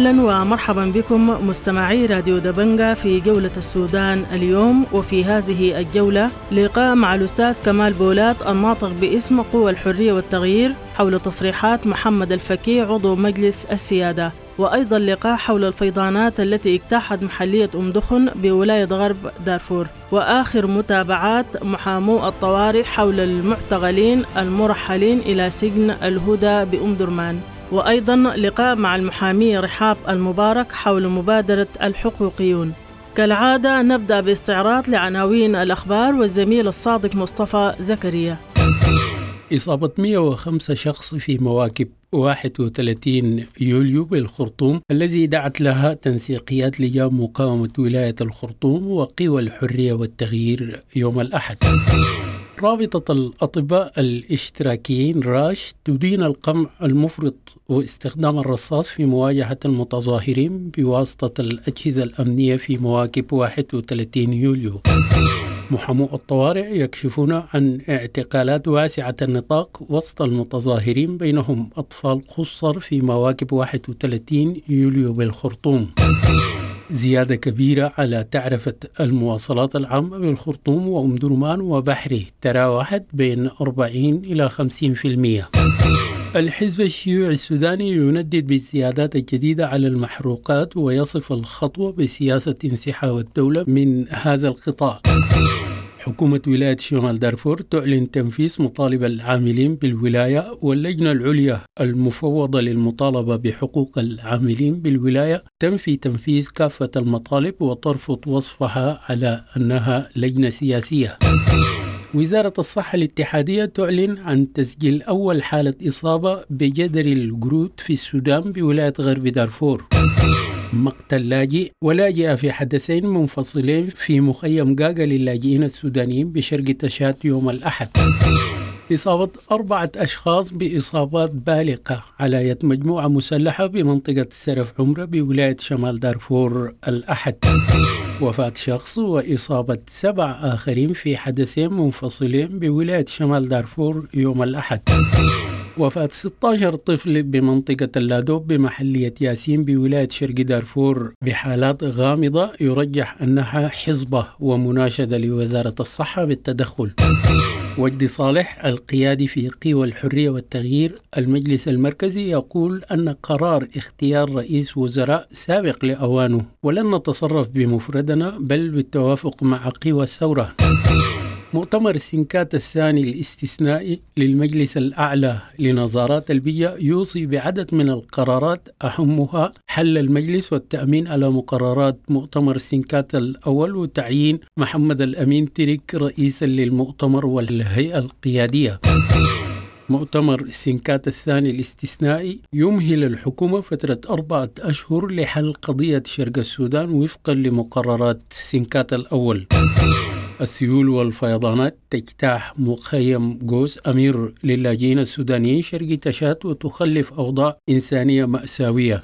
أهلا ومرحبا بكم مستمعي راديو دبنجة في جولة السودان اليوم. وفي هذه الجولة لقاء مع الأستاذ كمال بولات الناطق باسم قوى الحرية والتغيير حول تصريحات محمد الفكي عضو مجلس السيادة، وأيضا لقاء حول الفيضانات التي اجتاحت محلية دخن بولاية غرب دارفور، وآخر متابعات محامو الطوارئ حول المعتقلين المرحلين إلى سجن الهدى درمان، وأيضا لقاء مع المحامية رحاب المبارك حول مبادرة الحقوقيون. كالعادة نبدأ باستعراض لعناوين الأخبار والزميل الصادق مصطفى زكريا. إصابة 105 شخص في مواكب 31 يوليو بالخرطوم الذي دعت لها تنسيقيات لجان مقاومة ولاية الخرطوم وقوى الحرية والتغيير يوم الأحد. رابطة الأطباء الاشتراكيين راش تدين القمع المفرط واستخدام الرصاص في مواجهة المتظاهرين بواسطة الأجهزة الأمنية في مواكب 31 يوليو. محامو الطوارئ يكشفون عن اعتقالات واسعة النطاق وسط المتظاهرين بينهم أطفال خصر في مواكب 31 يوليو بالخرطوم. زيادة كبيرة على تعرفة المواصلات العامة بالخرطوم درمان وبحري تراوحت بين 40 إلى 50%. الحزب الشيوعي السوداني يندد بالزيادات الجديدة على المحروقات ويصف الخطوة بسياسة انسحاب الدولة من هذا القطاع. حكومة ولاية شمال دارفور تعلن تنفيذ مطالب العاملين بالولاية، واللجنة العليا المفوضة للمطالبة بحقوق العاملين بالولاية تنفي تنفيذ كافة المطالب وترفض وصفها على أنها لجنة سياسية. وزارة الصحة الاتحادية تعلن عن تسجيل أول حالة إصابة بجدري القرود في السودان بولاية غرب دارفور. مقتل لاجئ ولاجئة في حدثين منفصلين في مخيم قاقا للاجئين السودانيين بشرق تشات يوم الأحد. إصابة 4 أشخاص بإصابات بالغة على يد مجموعة مسلحة بمنطقة سرف عمرة بولاية شمال دارفور الأحد. وفاة شخص وإصابة 7 آخرين في حدثين منفصلين بولاية شمال دارفور يوم الأحد. وفاة 16 طفل بمنطقة اللادوب بمحلية ياسين بولاية شرق دارفور بحالات غامضة يرجح أنها حصبة ومناشدة لوزارة الصحة بالتدخل. وجدي صالح القيادي في قوى الحرية والتغيير المجلس المركزي يقول أن قرار اختيار رئيس وزراء سابق لأوانه، ولن نتصرف بمفردنا بل بالتوافق مع قوى الثورة. مؤتمر السنكات الثاني الاستثنائي للمجلس الأعلى لنظارات البيئة يوصي بعدد من القرارات أهمها حل المجلس والتأمين على مقررات مؤتمر السنكات الأول وتعيين محمد الأمين تريك رئيسا للمؤتمر والهيئة القيادية. مؤتمر السنكات الثاني الاستثنائي يمهل الحكومة فترة 4 أشهر لحل قضية شرق السودان وفقا لمقررات سنكات الأول. السيول والفيضانات تجتاح مخيم قوس أمير للاجئين السودانيين شرق تشات وتخلف أوضاع إنسانية مأساوية.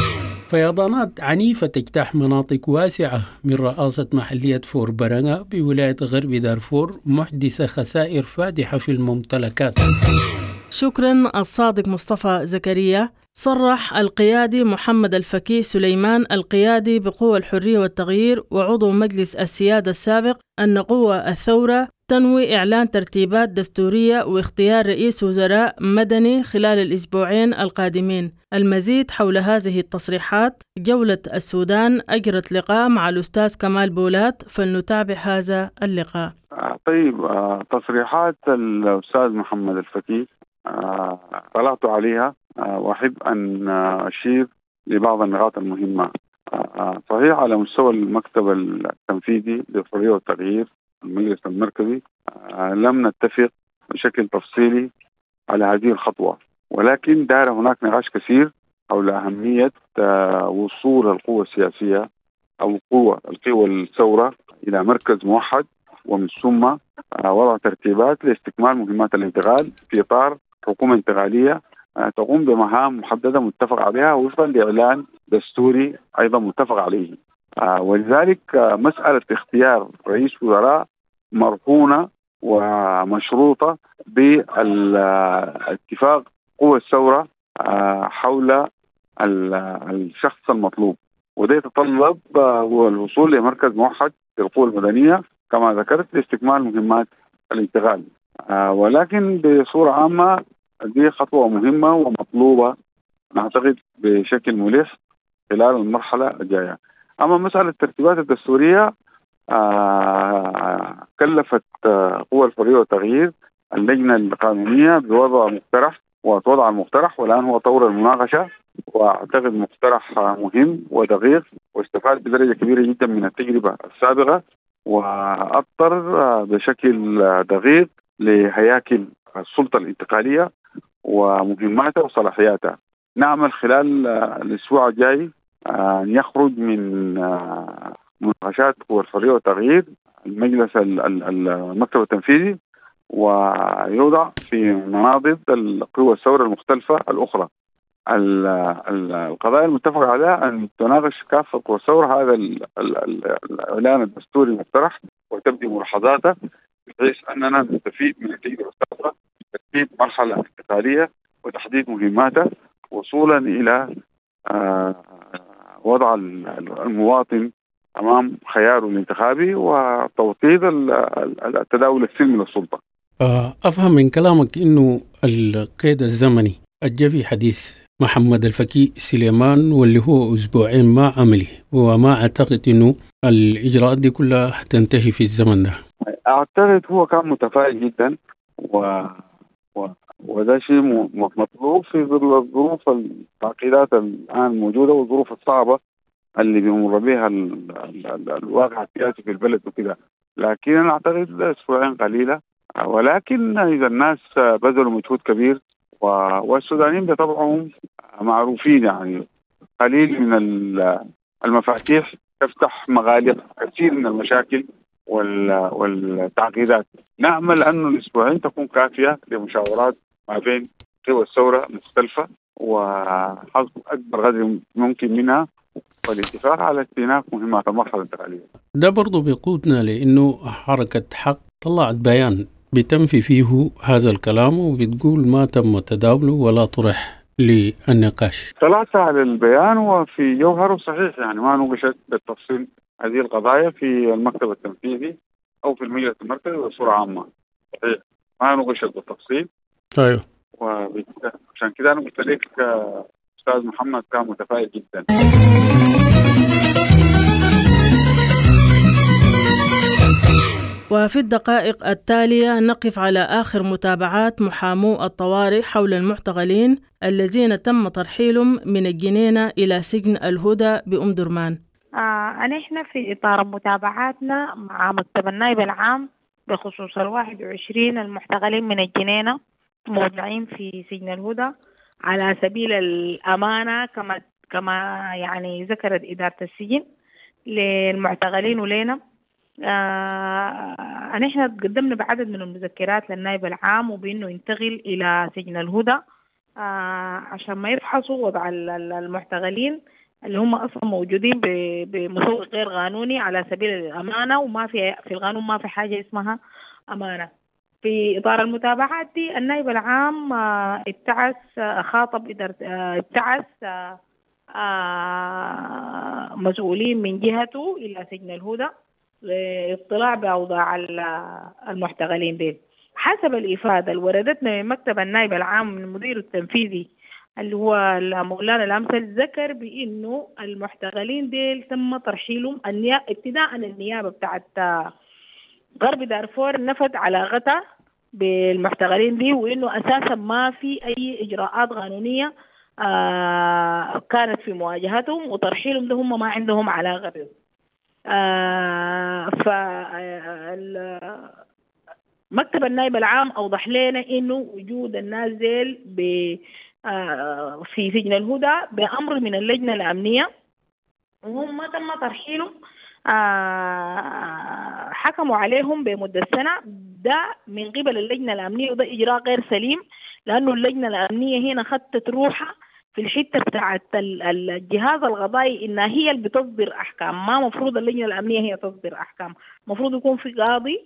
فيضانات عنيفة تجتاح مناطق واسعة من رئاسة محلية فور برنغا بولاية غرب دارفور محدثة خسائر فادحة في الممتلكات. شكرا الصادق مصطفى زكريا. صرح القيادي محمد الفكي سليمان القيادي بقوى الحرية والتغيير وعضو مجلس السيادة السابق أن قوى الثورة تنوي إعلان ترتيبات دستورية واختيار رئيس وزراء مدني خلال الأسبوعين القادمين. المزيد حول هذه التصريحات جولة السودان أجرت لقاء مع الأستاذ كمال بولات، فلنتابع هذا اللقاء. طيب، تصريحات الأستاذ محمد الفكي طلعت عليها وأحب أن أشير لبعض النقاط المهمة. صحيح على مستوى المكتب التنفيذي للحرية والتغيير المجلس المركزي لم نتفق بشكل تفصيلي على هذه الخطوة، ولكن دار هناك نقاش كثير حول أهمية وصول القوى السياسية أو القوى الثورة إلى مركز موحد، ومن ثم وضع ترتيبات لاستكمال مهمات الانتقال في إطار حكومة انتقالية تقوم بمهام محددة متفق عليها وفقا لإعلان دستوري أيضا متفق عليه. ولذلك مسألة اختيار رئيس وزراء مرهونة ومشروطة بالاتفاق قوى الثورة حول الشخص المطلوب، وده يتطلب هو الوصول لمركز موحد للقوى المدنية كما ذكرت لاستكمال مهمات الانتقال. ولكن بصورة عامة دي خطوة مهمة ومطلوبة نعتقد بشكل ملح خلال المرحلة الجاية. أما مسألة الترتيبات الدستورية كلفت قوى الحرية والتغيير اللجنة القانونية بوضع مقترح ووضع المقترح، والآن هو طور المناقشة، وأعتقد مقترح مهم ودقيق واستفاد بدرجة كبيرة جدا من التجربة السابقة، وأضطر بشكل دقيق لهياكل السلطة الانتقالية ومهماتها وصلاحياتها. نعمل خلال الأسبوع الجاي أن يخرج من مناقشات قوى الحرية والتغيير المجلس المكتب التنفيذي، ويوضع في مناضد القوى الثورة المختلفة الأخرى. القضايا المتفق عليها أن تناقش كافة قوى الثورة هذا الإعلان الدستوري المقترح وتبدي ملاحظاته، بحيث أننا نستفيد من التجربة السابقة ترتيب مرحلة انتقالية وتحديد مهماتها وصولا إلى وضع المواطن أمام خياره الانتخابي وتوطيد التداول السلمي للسلطة. أفهم من كلامك إنه القيد الزمني الجا في حديث محمد الفكي سليمان واللي هو أسبوعين ما عملي، وما أعتقد إنه الإجراءات دي كلها تنتهي في الزمن ده. أعتقد هو كان متفائل جدا وده شيء مطلوب في ظل الظروف التعقيدات الآن موجودة والظروف الصعبة اللي بيمر بها الواقع السياسي في البلد وكده. لكن أنا أعتقد أسبوعين قليلة، ولكن إذا الناس بذلوا مجهود كبير والسودانيين بطبعهم معروفين، يعني قليل من المفاتيح تفتح مغالق كثير من المشاكل والتعقيدات. نأمل أن الأسبوعين تكون كافية لمشاورات ما بين قوى الثورة المختلفة وحصد أكبر قدر ممكن منها والاتفاق على استئناف مهمات المرحلة الانتقالية. ده برضو بيقودنا لأنه حركة حق طلعت بيان بتنفي فيه هذا الكلام وبتقول ما تم تداوله ولا طرح للنقاش. طلعت على البيان وفي جوهره صحيح، يعني ما نقشت بالتفصيل هذه القضايا في المكتب التنفيذي أو في المجلس المركزي بصورة عامة، صحيح ما نقشت بالتفصيل. أيوه، وعشان كده أنا قلت لك أستاذ محمد كان متفائل جدا. وفي الدقائق التالية نقف على آخر متابعات محامو الطوارئ حول المعتقلين الذين تم ترحيلهم من الجنينة إلى سجن الهدى بأم درمان. نحن في إطار متابعاتنا مع مكتب النائب العام بخصوص 21 المعتقلين من الجنينة موضعين في سجن الهدى على سبيل الأمانة كما يعني ذكرت إدارة السجن للمعتقلين ولينا. نحن قدمنا بعدد من المذكرات للنائب العام وبأنه ينتقل إلى سجن الهدى عشان ما يفحصوا وضع المعتقلين اللي هم أصلا موجودين بمسوق غير قانوني على سبيل الأمانة، وما في القانون ما في حاجة اسمها أمانة. في إطار المتابعات دي النائب العام ابتعث مسؤولين من جهته إلى سجن الهدى للاطلاع بأوضاع المعتقلين دي. حسب الإفادة اللي وردتنا من مكتب النائب العام من المدير التنفيذي اللي هو مولانا الأمثل، ذكر بأنه المعتقلين دي تم ترحيلهم ابتداء النيابة بتاعت غرب دارفور نفت علاقتها بالمعتقلين دي، وإنه أساسا ما في أي إجراءات قانونية كانت في مواجهتهم، وترحيلهم ده هم ما عندهم علاقة به. مكتب النائب العام أوضح لنا إنه وجود الناس ديل في سجن الهدى بأمر من اللجنة الأمنية، وهم ما تم ترحيلهم. حكموا عليهم بمدة سنة ده من قبل اللجنة الأمنية، وده إجراء غير سليم لأنه اللجنة الأمنية هنا خدت روحها في الحتة بتاعت الجهاز القضائي إنها هي اللي بتصدر أحكام. ما مفروض اللجنة الأمنية هي تصدر أحكام، مفروض يكون في قاضي،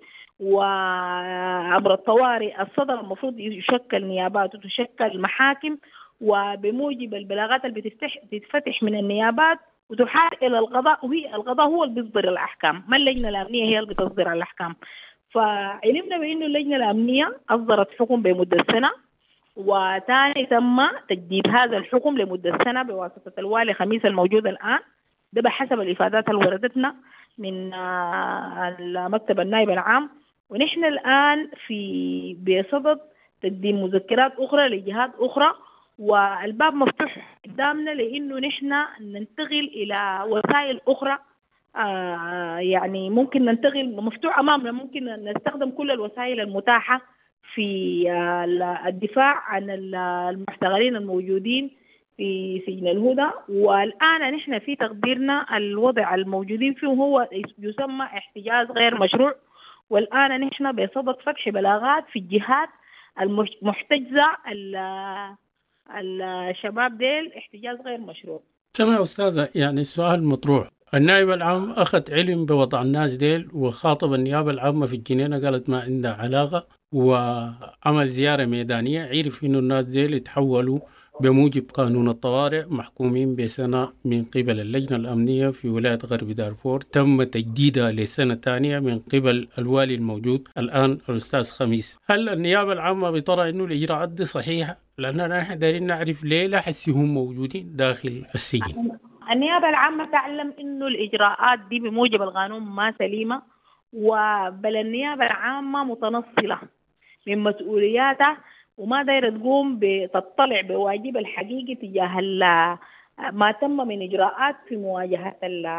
وعبر الطوارئ الصدر المفروض يشكل نيابات وتشكل محاكم وبموجب البلاغات اللي بتتفتح من النيابات وتحال إلى القضاء، وهي القضاء هو اللي بيصدر الأحكام، ما اللجنة الأمنية هي اللي بتصدر الأحكام. فعلمنا بأنه اللجنة الأمنية أصدرت حكم بمدة سنة، وثاني تم تجديد هذا الحكم لمدة سنة بواسطة الوالي خميس الموجود الآن. ده بحسب الإفادات اللي وردتنا من المكتب النائب العام. ونحن الآن بصدد تقديم مذكرات أخرى لجهات أخرى، والباب مفتوح قدامنا لأنه نحن ننتقل إلى وسائل أخرى. يعني ممكن ننتقل، مفتوح أمامنا، ممكن نستخدم كل الوسائل المتاحة في الدفاع عن المحتغلين الموجودين في سجن الهدى. والآن نحن في تقديرنا الوضع الموجودين فيه هو يسمى احتجاز غير مشروع، والآن نحن بصدد فتح بلاغات في الجهات المحتجزة الشباب ديل احتجاز غير مشروع. سمع أستاذة، يعني السؤال مطروح. النائب العام أخذ علم بوضع الناس ديل وخاطب النيابة العامة في الجنينة، قالت ما عندها علاقة، وعمل زيارة ميدانية، عرف إنه الناس ديل يتحولوا بموجب قانون الطوارئ محكومين بسنة من قبل اللجنة الأمنية في ولاية غرب دارفور، تم تجديدها لسنة ثانية من قبل الوالي الموجود الآن الأستاذ خميس. هل النيابة العامة بترى إنه الإجراءات دي صحيحة؟ لأننا نحن دايرين نعرف ليه لا حسهم موجودين داخل السجن. النيابة العامة تعلم إنه الإجراءات دي بموجب القانون ما سليمة، وبل النيابة العامة متنصلة من مسؤولياتها وما دايرة تقوم بتطلع بواجب الحقيقي تجاه ما تم من إجراءات في مواجهة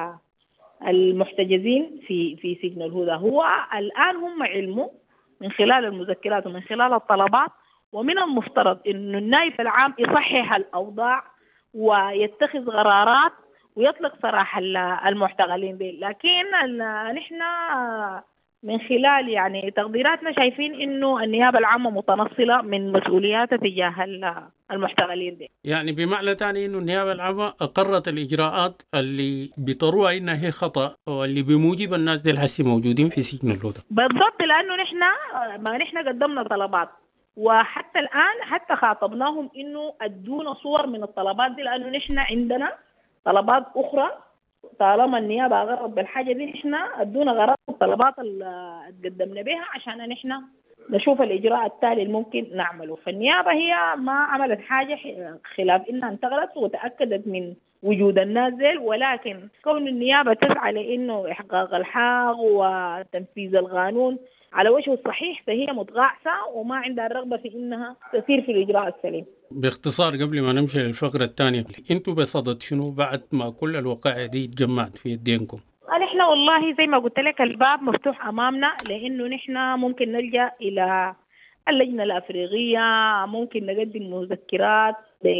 المحتجزين في سجن الهدى. هو الآن هم علموا من خلال المذكرات ومن خلال الطلبات، ومن المفترض إنه النائب العام يصحح الأوضاع ويتخذ قرارات ويطلق سراح المحتغلين دي. لكن نحن من خلال يعني تقديراتنا شايفين إنه النيابة العامة متنصلة من مسؤولياتها تجاه المحتغلين دي. يعني بمعنى ثاني إنه النيابة العامة أقرت الإجراءات اللي بطروها إنها هي خطأ، واللي بموجب الناس دي الحسي موجودين في سجن الهدى. بالضبط، لأنه نحن قدمنا طلبات، وحتى الآن حتى خاطبناهم إنه أدونا صور من الطلبات دي، لأنه نحن عندنا طلبات أخرى. طالما النيابة غرض بالحاجة دي نحن أدونا غرض الطلبات اللي قدمنا بها عشان نحن نشوف الإجراء التالي الممكن نعمله. فالنيابة هي ما عملت حاجة خلاف إنها انتقلت وتأكدت من وجود النازل، ولكن كون النيابة تسعى لإنه إحقاق الحق وتنفيذ القانون على وجهه الصحيح، فهي متغاعسة وما عندها الرغبة في إنها تسير في الإجراء السليم. باختصار قبل ما نمشي للفقرة الثانية، انتوا بصدد شنو بعد ما كل الوقائع دي اتجمعت في يدينكم؟ نحن والله زي ما قلت لك الباب مفتوح أمامنا، لأنه نحن ممكن نلجأ إلى اللجنة الأفريقية، ممكن نقدم مذكرات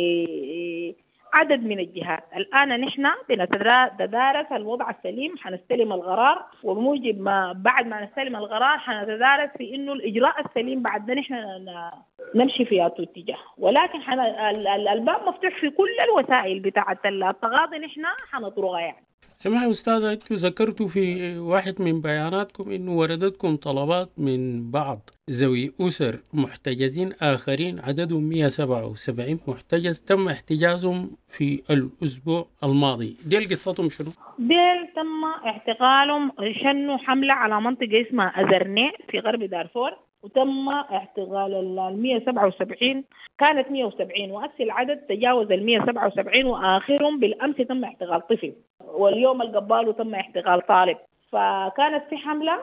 عدد من الجهات. الآن نحن بنتدارس الوضع السليم، حنستلم القرار، وبموجب ما بعد ما نستلم القرار حنتدارس في إنه الإجراء السليم بعد ده نحن نمشي في اتجاه. ولكن الباب مفتوح في كل الوسائل بتاعة التغاضي، نحن حنطرقها يعني. سمعي أستاذة، أنتوا ذكرتوا في واحد من بياناتكم إنه وردتكم طلبات من بعض ذوي أسر محتجزين آخرين عددهم 177 محتجز تم احتجازهم في الأسبوع الماضي. ديل قصتهم شنو؟ ديل تم اعتقالهم، شنوا حملة على منطقة اسمها أزرني في غرب دارفور، وتم اعتقال 177. كانت 170 وأكثر العدد تجاوز 177، وآخرهم بالأمس تم اعتقال طفل، واليوم القبال تم اعتقال طالب. فكانت في حملة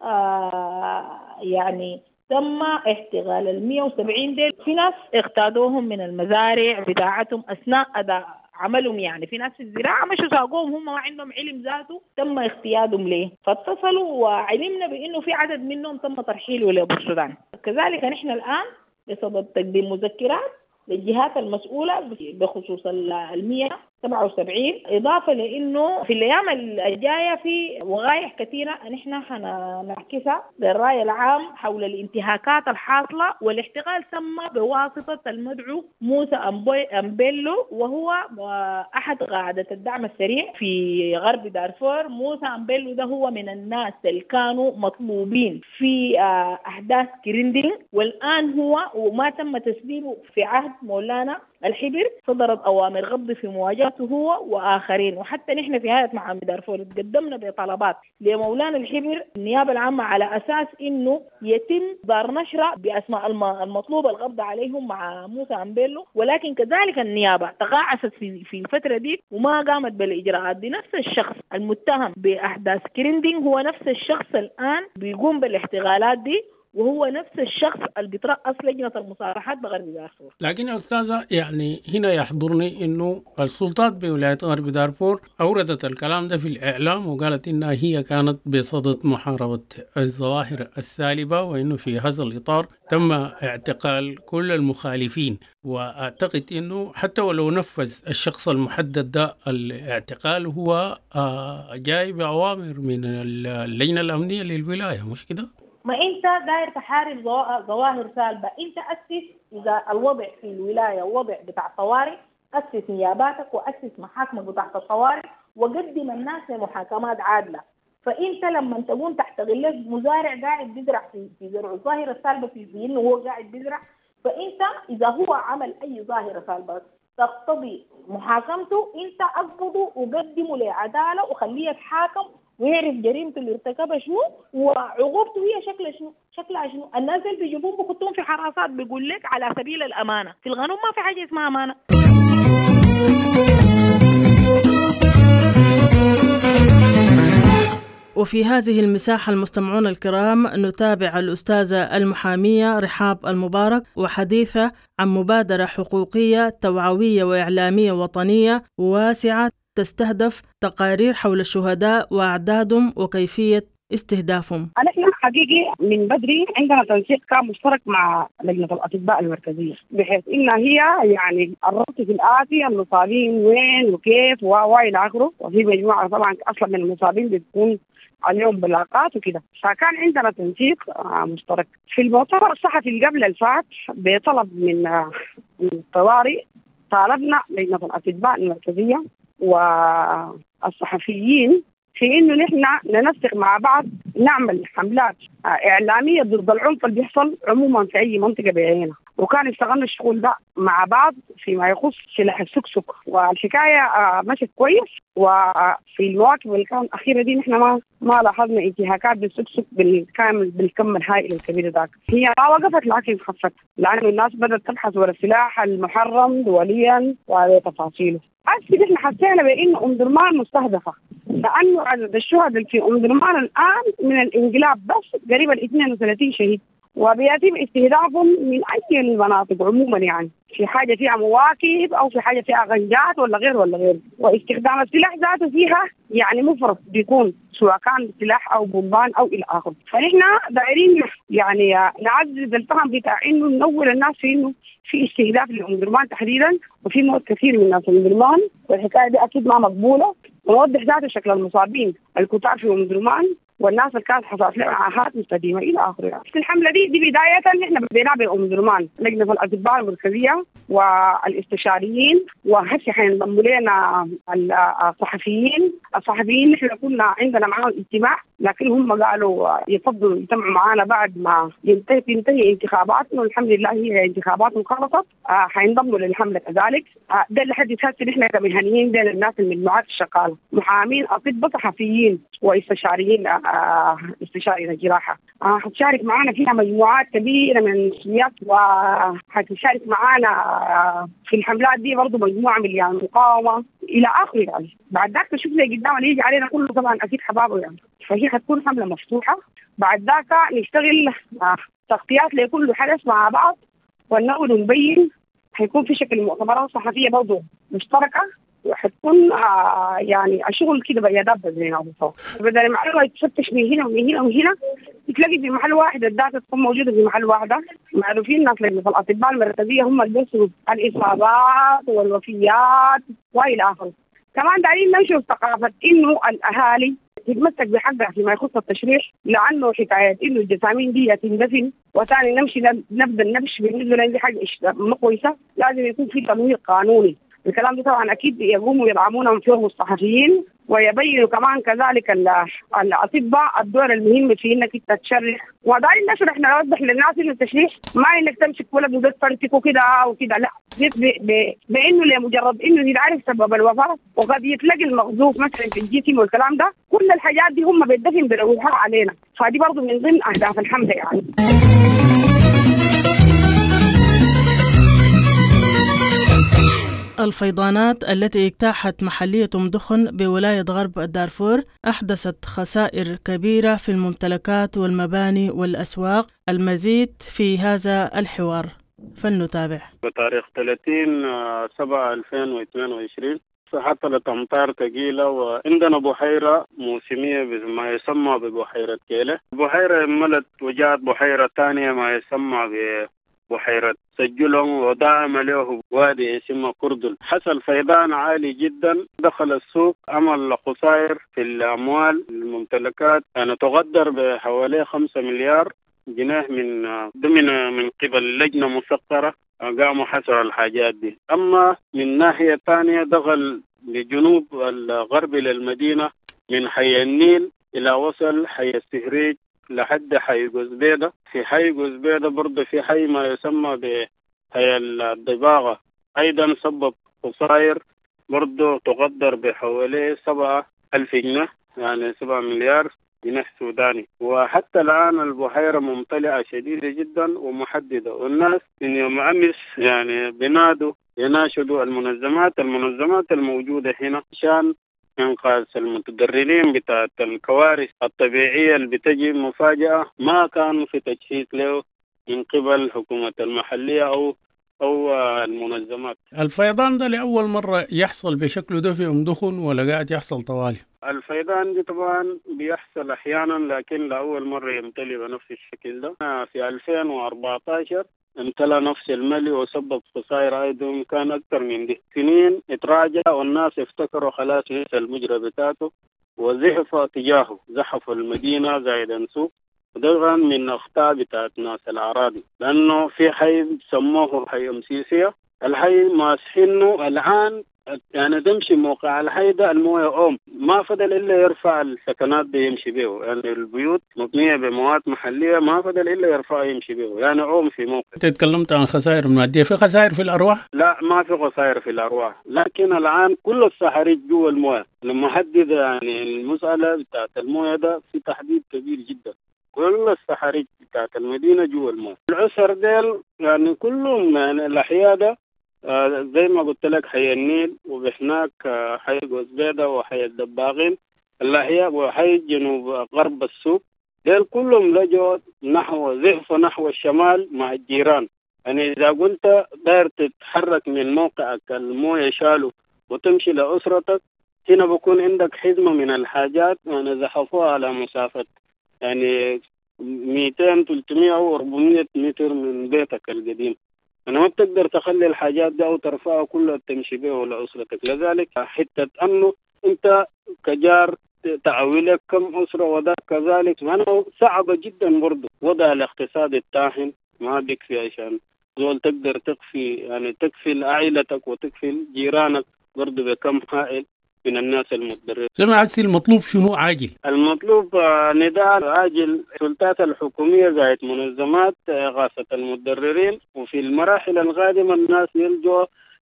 يعني تم احتغال 170 ديل. في ناس اغتادوهم من المزارع بتاعتهم أثناء أداء عملهم، يعني في ناس في الزراعة مشوا ساقوهم هم ما عندهم علم ذاته، تم اغتيادهم ليه، فاتصلوا وعلمنا بأنه في عدد منهم تم ترحيله للسودان. كذلك نحن الآن بصدد تقديم مذكرات للجهات المسؤولة بخصوص 177، إضافة لأنه في الأيام الجاية في وقائع كثيرة نحن حنعكسها للرأي العام حول الانتهاكات الحاصلة. والاحتغال تم بواسطة المدعو موسى أمبيلو، وهو أحد قادة الدعم السريع في غرب دارفور. موسى أمبيلو ده هو من الناس اللي كانوا مطلوبين في أحداث كريندين، والآن هو وما تم تسليمه في عهد مولانا الحبر صدرت أوامر غض في مواجهته هو وآخرين، وحتى نحن في هيئة محامي دارفور تقدمنا بطلبات لمولانا الحبر النيابة العامة على أساس إنه يتم دار نشرة بأسماء المطلوب القبض عليهم مع موسى أمبيلو، ولكن كذلك النيابة تقاعست في الفترة دي وما قامت بالإجراءات دي. نفس الشخص المتهم بأحداث كريندينج هو نفس الشخص الآن بيقوم بالاحتغالات دي، وهو نفس الشخص اللي بيترأس لجنة المصالحات بغرب دارفور. لكن يا أستاذة يعني هنا يحضرني إنه السلطات بولاية غرب دارفور أوردت الكلام ده في الإعلام وقالت إنها هي كانت بصدد محاربة الظواهر السالبة، وإنه في هذا الإطار تم اعتقال كل المخالفين. وأعتقد إنه حتى ولو نفذ الشخص المحدد ده الاعتقال هو جاي بأوامر من اللجنة الأمنية للولاية، مش كده؟ ما انت داير تحارب ظواهر سالبة، انت أسس إذا الوضع في الولاية وضع بتاع طوارئ، أسس نياباتك وأسس محاكمك بتاعت الطوارئ وقدم الناس لمحاكمات عادلة. فانت لما تكون تحتغل لك مزارع قاعد بيزرع في زرع الظاهرة السالبة في انه هو قاعد بيزرع، فانت إذا هو عمل أي ظاهرة سالبة تقتضي محاكمته، انت أقبضه وقدمه لعدالة وخليه يتحاكم ويعرف جريمته اللي ارتكبها شنو وعقوبته هي شكلها شنو. الناس اللي بيجيبون بخطوهم في حراسات بيقول لك على سبيل الأمانة، في القانون ما في حاجة اسمها أمانة. وفي هذه المساحة المستمعون الكرام نتابع الأستاذة المحامية رحاب المبارك وحديثة عن مبادرة حقوقية توعوية وإعلامية وطنية واسعة تستهدف تقارير حول الشهداء وأعدادهم وكيفية استهدافهم. نحن حقيقي من بدري عندنا تنسيق كان مشترك مع لجنة الأطباء المركزية، بحيث إنها هي يعني الربط في الآتي المصابين وين وكيف وإلى آخره، وفي مجموعة طبعا أصلا من المصابين بتكون عليهم بلاغات وكده. فكان عندنا تنسيق مشترك. في المؤتمر الصحفي اللي قبل الفات بطلب من الطوارئ طالبنا لجنة الأطباء المركزية والصحفيين في إنه نحن ننسق مع بعض نعمل حملات إعلامية ضد العنف اللي بيحصل عموما في أي منطقة بعينها، وكان اشتغلنا الشغل ده مع بعض فيما يخص سلاح السكسك، والحكاية مشت كويس. وفي المواقف اللي كانت الأخيرة دي نحن ما لاحظنا انتهاكات بالسكسك بالكامل بالكم الهائل الكبير ذاك. هي ما وقفت لكن خفت، لأنه الناس بدأت تبحث ورا السلاح المحرم دوليا وهذه تفاصيله. أكيد إحنا حسينا بأن أم درمان مستهدفة، لأنه عدد الشهداء في أم درمان الآن من الانقلاب بس قريبا 32 شهيد، وبيتم استهدافهم من أي المناطق عموما، يعني في حاجة فيها مواكب أو في حاجة فيها غنجات ولا غير. واستخدام السلاح ذاته فيها يعني مفرط بيكون، سواء كان سلاح أو بومبان أو إلى آخره. فنحن دايرين يعني نعزز الفهم بتاع إنه ننور الناس في إنه في استهداف لأم درمان تحديدا، وفي موت كثير من ناس أم درمان، والحكاية دي أكيد ما مقبولة. ونوضح ذاته شكل المصابين الكتار في أم درمان والناس اللي كانت حصلت لها عاهات مستديمه الى اخره. الحمله دي بدايه نحن بدينا بأم درمان، لجنه الاطباء المركزيه والاستشاريين، وهسه حينضموا لنا الصحفيين نحن كنا عندنا معاهم اجتماع، لكن هم قالوا يفضلوا يجتمعوا معنا بعد ما تنتهي انتخاباتنا، والحمد لله هي انتخابات خلصت. حينضموا للحمله كذلك. ده اللي حد يتحسن نحن كمهنيين، ده الناس المجموعات الشغاله، محامين، اطباء، صحفيين واستشاريين، استشاري الجراحة. حتشارك معنا فيها مجموعات كبيرة من المسؤوليات، وحتشارك معنا في الحملات دي برضو مجموعة من المقاومة إلى آخره. يعني بعد ذاك نشوف زي قدام اللي يجي علينا كله طبعا أكيد حبابه يعني. فهي حتكون حملة مفتوحة. بعد ذاك نشتغل تغطيات لكل حدث مع بعض ونقول ونبين. حيكون في شكل مؤتمرات صحفية برضو مشتركة، وحتكون يعني الشغل كده بيادات بيننا وبين. بدل المعلومة تفتش من هنا ومن هنا ومن هنا، تلاقي في محل واحد الداتا تكون موجودة في محل واحدة. معروفين الناس اللي في الأطباء المركزية هم اللي بيرسلوا الإصابات والوفيات وإلى آخره. كمان دايرين ننشر ثقافة إنه الأهالي تتمسك بحقها فيما يخص التشريح، لأنه حكاية إنه الجسامين دي تندفن وثاني نمشي نبدأ النبش بالنسبة لنا دي حاجة مو كويسة. لازم يكون في تمويل قانوني الكلام ده طبعا أكيد يقوموا يدعمونا من فيه الصحفيين، ويبينوا كمان كذلك الأطباء الدور المهم في إنك تشرح. ودايما نشرح نوضح للناس إنه التشريح ما إنك تمسك ولد وده تفرتكه كده وكده، لا، بإنه لمجرد إنه يعرف سبب الوفاة وقد يتلاقي المغزوف مثلا في الجسم والكلام ده، كل الحاجات دي هم بيدفن بيروحوها علينا، فدي برضه من ضمن أهداف الحملة يعني. الفيضانات التي اجتاحت محلية أم دخن بولاية غرب الدارفور أحدثت خسائر كبيرة في الممتلكات والمباني والأسواق. المزيد في هذا الحوار، فلنتابع. بتاريخ 30/7/2022 حصلت أمطار ثقيلة، وعندنا بحيرة موسمية بما يسمى ببحيرة كيلة. البحيرة ملت وجاءت بحيرة ثانية ما يسمى بحيرة سجلهم، ودعم له وادي اسمه كردل. حصل فيضان عالي جدا دخل السوق، عمل خسائر في الأموال الممتلكات، يعني تقدر بحوالي 5 مليار جنيه من قبل لجنة مسقرة قاموا حصر الحاجات دي. أما من ناحية ثانية دخل لجنوب الغرب للمدينة من حي النيل إلى وصل حي السهريج لحد حي قزبيدة. في حي قزبيدة برضه في حي ما يسمى بحي الضباغة أيضا سبب خسائر برضه تقدر بحوالي 7,000 جنيه، يعني 7 مليار جنيه سوداني. وحتى الآن البحيرة ممتلئة شديدة جدا ومحددة، والناس من يوم أمس يعني يناشدوا المنظمات الموجودة هنا عشان إنقاذ المتضررين بتاعت الكوارث الطبيعية اللي بتجي مفاجأة ما كان في تجهيز له من قبل الحكومة المحلية أو المنظمات. الفيضان ده لأول مرة يحصل بشكل ده في أم دخن ولا قاعد يحصل طوالي؟ الفيضان دي طبعا بيحصل أحيانا، لكن لأول مرة يمتلي بنفس الشكل ده. في 2014 امتلأ نفس الملي وسبب خسائر أيضا كان أكثر من دي. سنين اتراجع والناس افتكروا خلاص ينسى المجرى بتاعته وزحف تجاهه، زحفوا المدينة زايدا سوق. وده من أخطاء بتاعت ناس الأراضي، لأنه في حي سموه حي أمسيسية، الحي ماسحينه الآن يعني تمشي موقع الحي ده المويه ما فضل إلا يرفع السكنات دي يمشي بيه، يعني البيوت مبنية بمواد محلية ما فضل إلا يرفع يمشي بيه، يعني في موقع. أنت تكلمت عن خسائر المادية، في خسائر في الأرواح؟ لا ما في خسائر في الأرواح، لكن الآن كل الصحاريج جوا المويه المحددة، يعني المسألة بتاعت المويه ده في تحديد كبير جدا. كل الصحاريج بتاعت المدينة جوا المويه. العسر ديل يعني كلهم يعني الأحياء ده زي ما قلت لك حي النيل، وبهناك حي قزبيدة وحي الدباغين الأحياء، وحي جنوب غرب السوق، ديل كلهم لجوا نحو الشمال مع الجيران. يعني إذا قلت داير تتحرك من موقعك المويه شالوا وتمشي لأسرتك، هنا بكون عندك حزمة من الحاجات يعني زحفوها على مسافة يعني 200 300 أو 400 متر من بيتك القديم. أنا ما بتقدر تخلي الحاجات دي أو ترفعها كلها تمشي بها لأسرتك. لذلك حتى أنه أنت كجار تعويلك كم أسرة وذاك كذلك، معناه صعبة جدا برضو. وضع الاقتصاد الطاحن ما بيكفي عشان زول تقدر تكفي عائلتك وتكفي جيرانك برضو بكم حائل من الناس المتضررين. سمعت المطلوب شنو عاجل؟ المطلوب نداء عاجل السلطات الحكومية زائد منظمات إغاثة المتضررين، وفي المراحل القادمة الناس يلجوا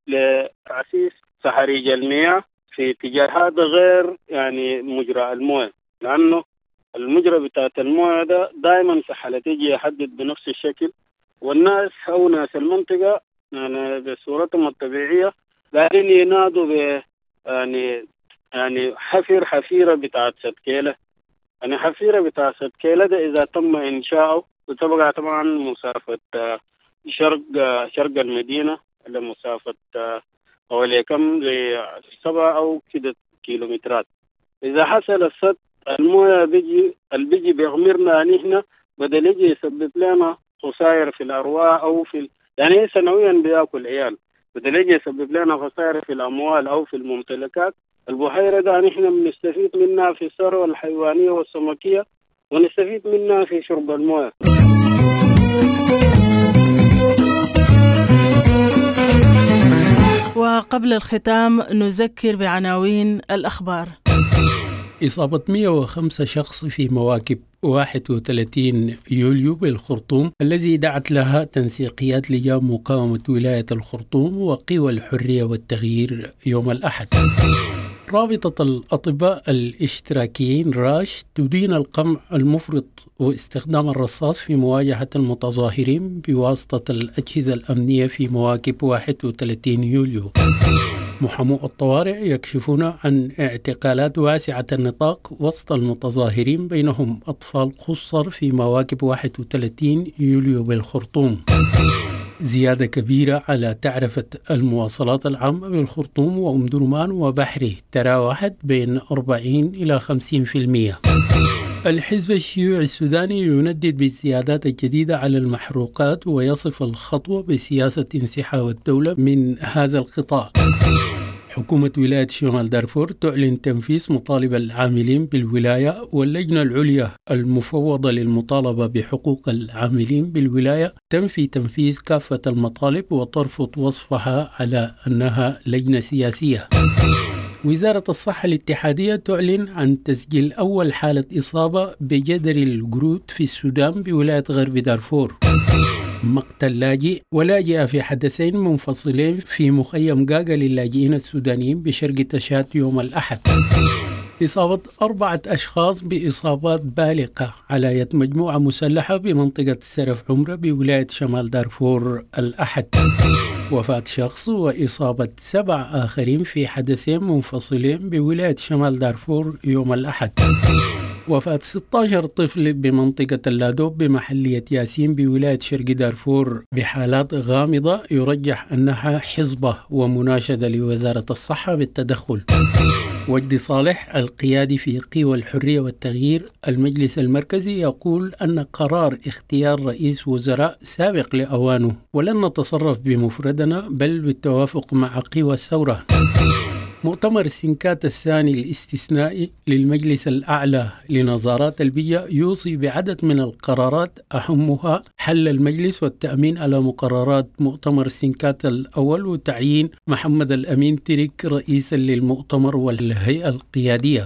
لتأسيس صحاريج المياه في اتجاهات غير يعني مجرى المويه، لأنه المجرى بتاعت المويه ده دائما سحلة تيجي يحدد بنفس الشكل، والناس أو ناس المنطقة يعني بصورتهم الطبيعية قاعدين ينادوا ب يعني حفيرة بتاعت سدكيلة. يعني حفيرة بتاعت سدكيلة ده إذا تم إنشاؤه وتبقى طبعا مسافة شرق المدينة لمسافة حوالي كم زي 7 أو كده كيلومترات. إذا حصل السد المويه بيجي بيغمرنا نحن، بدل يجي يسبب لنا خسائر في الأرواح أو يعني سنويا بياكل عيال، بدل يجي يسبب لنا خسائر في الأموال أو في الممتلكات. البحيرة ده نحن بنستفيد منها في الثروة الحيوانية والسمكية، ونستفيد منها في شرب المويه. وقبل الختام نذكر بعناوين الأخبار. إصابة 105 شخص في مواكب 31 يوليو بالخرطوم الذي دعت لها تنسيقيات لجان مقاومة ولاية الخرطوم وقوى الحرية والتغيير يوم الأحد. رابطة الأطباء الاشتراكيين راش تدين القمع المفرط واستخدام الرصاص في مواجهة المتظاهرين بواسطة الأجهزة الأمنية في مواكب 31 يوليو. محامو الطوارئ يكشفون عن اعتقالات واسعة النطاق وسط المتظاهرين بينهم أطفال خصر في مواكب 31 يوليو بالخرطوم. زيادة كبيرة على تعرفة المواصلات العامة بالخرطوم وأم درمان وبحري تراوحت بين 40 إلى 50%. الحزب الشيوعي السوداني يندد بالزيادات الجديدة على المحروقات ويصف الخطوة بسياسة انسحاب الدولة من هذا القطاع. حكومة ولاية شمال دارفور تعلن تنفيذ مطالب العاملين بالولاية، واللجنة العليا المفوضة للمطالبة بحقوق العاملين بالولاية تنفي تنفيذ كافة المطالب وترفض وصفها على أنها لجنة سياسية. وزارة الصحة الاتحادية تعلن عن تسجيل أول حالة إصابة بجدري القرود في السودان بولاية غرب دارفور. مقتل لاجئ ولاجئة في حدثين منفصلين في مخيم قاقا للاجئين السودانيين بشرق تشات يوم الأحد. إصابة 4 أشخاص بإصابات بالغة على يد مجموعة مسلحة بمنطقة سرف عمرة بولاية شمال دارفور الأحد. وفاة شخص وإصابة 7 آخرين في حدثين منفصلين بولاية شمال دارفور يوم الأحد. وفاة 16 طفل بمنطقة اللادوب بمحلية ياسين بولاية شرق دارفور بحالات غامضة يرجح أنها حصبة ومناشدة لوزارة الصحة بالتدخل. وجدي صالح القيادي في قوى الحرية والتغيير المجلس المركزي يقول أن قرار اختيار رئيس وزراء سابق لأوانه ولن نتصرف بمفردنا بل بالتوافق مع قوى الثورة. مؤتمر سنكات الثاني الاستثنائي للمجلس الأعلى لنظارات البيئة يوصي بعدد من القرارات أهمها حل المجلس والتأمين على مقررات مؤتمر سنكات الأول وتعيين محمد الأمين تريك رئيسا للمؤتمر والهيئة القيادية.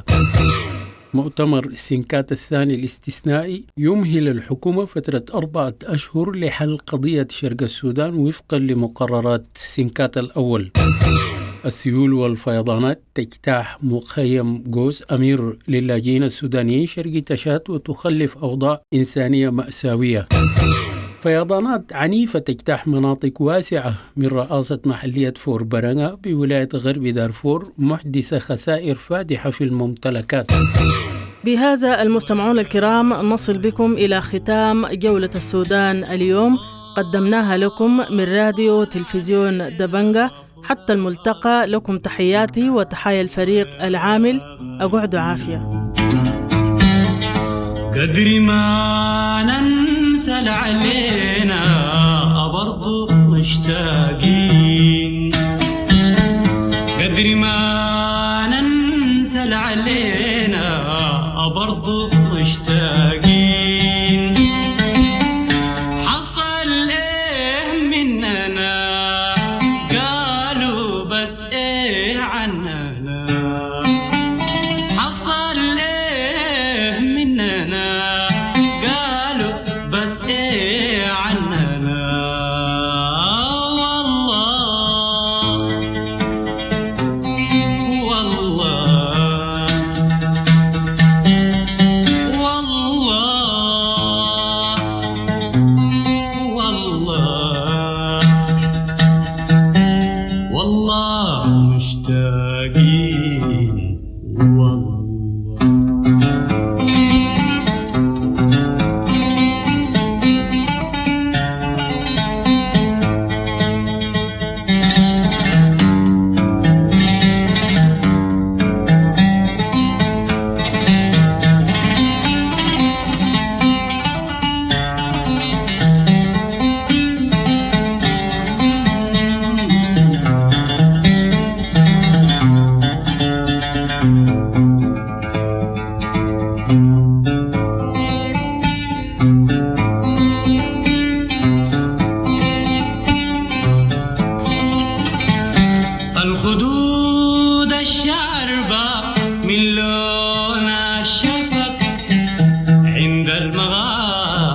مؤتمر سنكات الثاني الاستثنائي يمهل الحكومة فترة 4 أشهر لحل قضية شرق السودان وفقا لمقررات سنكات الأول. السيول والفيضانات تجتاح مخيم قوس أمير للاجئين السودانيين شرق تشات وتخلف أوضاع إنسانية مأساوية. فيضانات عنيفة تجتاح مناطق واسعة من رئاسة محلية فور برنغا بولاية غرب دارفور محدثة خسائر فادحة في الممتلكات. بهذا المستمعون الكرام نصل بكم إلى ختام جولة السودان اليوم، قدمناها لكم من راديو تلفزيون دبنجة. حتى الملتقى، لكم تحياتي وتحايا الفريق العامل. أقعدوا عافية. قدر ما ننسى علينا برضو مشتاقين، قدر ما